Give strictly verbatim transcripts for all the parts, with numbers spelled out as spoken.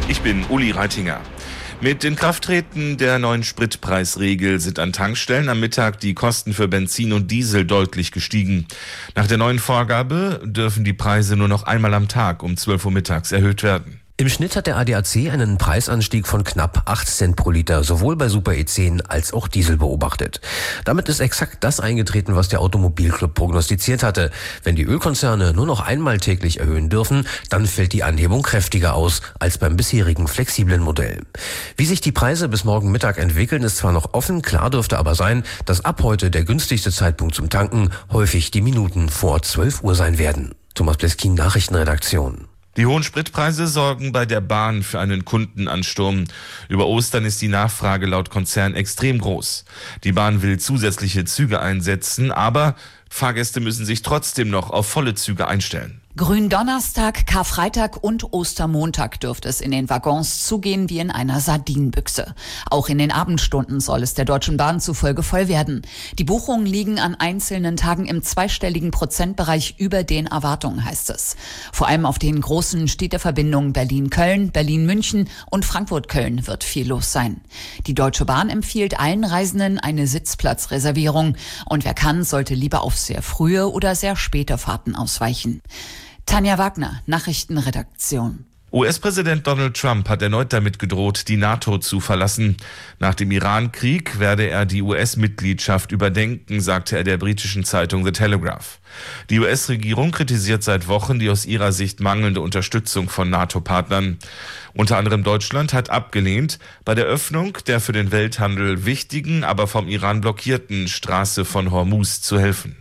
Ich bin Uli Reitinger. Mit Inkrafttreten der neuen Spritpreisregel sind an Tankstellen am Mittag die Kosten für Benzin und Diesel deutlich gestiegen. Nach der neuen Vorgabe dürfen die Preise nur noch einmal am Tag um zwölf Uhr mittags erhöht werden. Im Schnitt hat der A D A C einen Preisanstieg von knapp acht Cent pro Liter sowohl bei Super E zehn als auch Diesel beobachtet. Damit ist exakt das eingetreten, was der Automobilclub prognostiziert hatte. Wenn die Ölkonzerne nur noch einmal täglich erhöhen dürfen, dann fällt die Anhebung kräftiger aus als beim bisherigen flexiblen Modell. Wie sich die Preise bis morgen Mittag entwickeln, ist zwar noch offen, klar dürfte aber sein, dass ab heute der günstigste Zeitpunkt zum Tanken häufig die Minuten vor zwölf Uhr sein werden. Thomas Bleskin, Nachrichtenredaktion. Die hohen Spritpreise sorgen bei der Bahn für einen Kundenansturm. Über Ostern ist die Nachfrage laut Konzern extrem groß. Die Bahn will zusätzliche Züge einsetzen, aber Fahrgäste müssen sich trotzdem noch auf volle Züge einstellen. Gründonnerstag, Karfreitag und Ostermontag dürfte es in den Waggons zugehen wie in einer Sardinenbüchse. Auch in den Abendstunden soll es der Deutschen Bahn zufolge voll werden. Die Buchungen liegen an einzelnen Tagen im zweistelligen Prozentbereich über den Erwartungen, heißt es. Vor allem auf den großen Städteverbindungen Berlin-Köln, Berlin-München und Frankfurt-Köln wird viel los sein. Die Deutsche Bahn empfiehlt allen Reisenden eine Sitzplatzreservierung. Und wer kann, sollte lieber auf sehr frühe oder sehr späte Fahrten ausweichen. Tanja Wagner, Nachrichtenredaktion. U S-Präsident Donald Trump hat erneut damit gedroht, die NATO zu verlassen. Nach dem Iran-Krieg werde er die U S-Mitgliedschaft überdenken, sagte er der britischen Zeitung The Telegraph. Die U S-Regierung kritisiert seit Wochen die aus ihrer Sicht mangelnde Unterstützung von NATO-Partnern. Unter anderem Deutschland hat abgelehnt, bei der Öffnung der für den Welthandel wichtigen, aber vom Iran blockierten Straße von Hormuz zu helfen.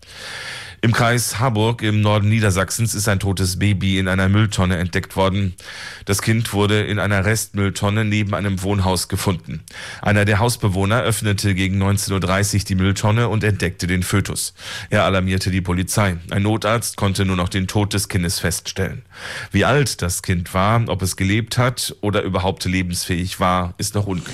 Im Kreis Harburg im Norden Niedersachsens ist ein totes Baby in einer Mülltonne entdeckt worden. Das Kind wurde in einer Restmülltonne neben einem Wohnhaus gefunden. Einer der Hausbewohner öffnete gegen neunzehn Uhr dreißig die Mülltonne und entdeckte den Fötus. Er alarmierte die Polizei. Ein Notarzt konnte nur noch den Tod des Kindes feststellen. Wie alt das Kind war, ob es gelebt hat oder überhaupt lebensfähig war, ist noch unklar.